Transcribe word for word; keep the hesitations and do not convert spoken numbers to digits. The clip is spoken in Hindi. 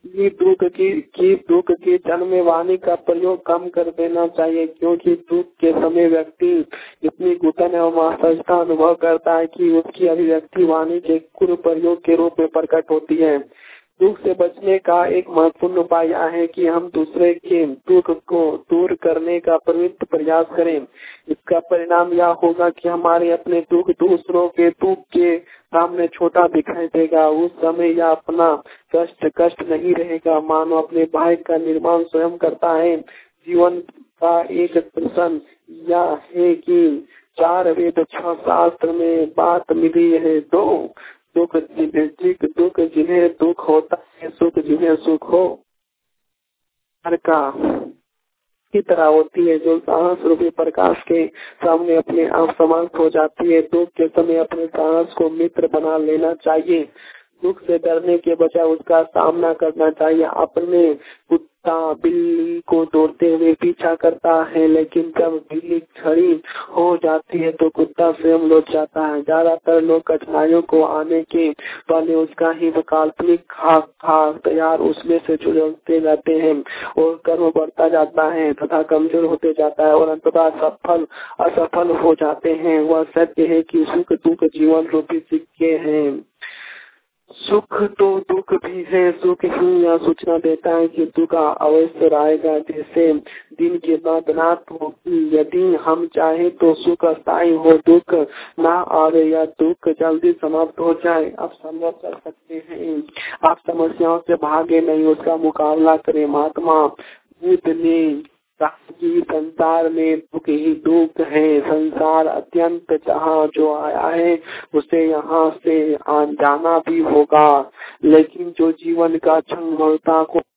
ये दुख की की दुख की जन्म में वाणी का प्रयोग कम कर देना चाहिए, क्योंकि दुख के समय व्यक्ति इतनी घुटन एवं असहजता अनुभव करता है कि उसकी अभिव्यक्ति वाणी के कुल प्रयोग के रूप में प्रकट होती है। दुख से बचने का एक महत्वपूर्ण उपाय यह है कि हम दूसरे के दुख को दूर करने का प्रवृत्त प्रयास करें। इसका परिणाम यह होगा कि हमारे अपने दुख दूसरों के दुख के सामने छोटा दिखाई देगा। उस समय यह अपना कष्ट कष्ट नहीं रहेगा, मानो अपने भाई का निर्माण स्वयं करता है। जीवन का एक प्रश्न यह है कि चार वेद छह शास्त्र में बात मिली है दो, दुख जिन्हें दुख जिन्हें दुख होता है, सुख जिन्हें सुख हो का की तरह होती है, जो साहस रूपी प्रकाश के सामने अपने आप समाप्त हो जाती है। दुख के समय अपने साहस को मित्र बना लेना चाहिए। दुख से डरने के बजाय उसका सामना करना चाहिए। अपने कुत्ता बिल्ली को दौड़ते हुए पीछा करता है, लेकिन जब बिल्ली खड़ी हो जाती है तो कुत्ता स्वयं लौट जाता है। ज्यादातर लोग कठिनाइयों को आने के पहले उसका ही काल्पनिक खाक खाक तैयार उसमें से चुलते जाते हैं और कर्म बढ़ता जाता है तथा कमजोर होते जाता है और अंततः सफल असफल हो जाते हैं। वह सत्य है कि सुख दुख जीवन रूपी सिक्के हैं। सुख तो दुख भी है, सुख ही यह सूचना देता है कि दुख अवश्य आएगा, जैसे दिन के बाद रात होगी। यदि हम चाहे तो सुख स्थायी हो, दुख ना आवे या दुख जल्दी समाप्त हो जाए। आप संभव कर सकते हैं, आप समस्याओं से भागे नहीं, उसका मुकाबला करें। महात्मा बुद्ध ने कि संसार में दुख ही दुख है, संसार अत्यंत जहाँ जो आया है उसे यहाँ से जाना भी होगा, लेकिन जो जीवन का क्षण को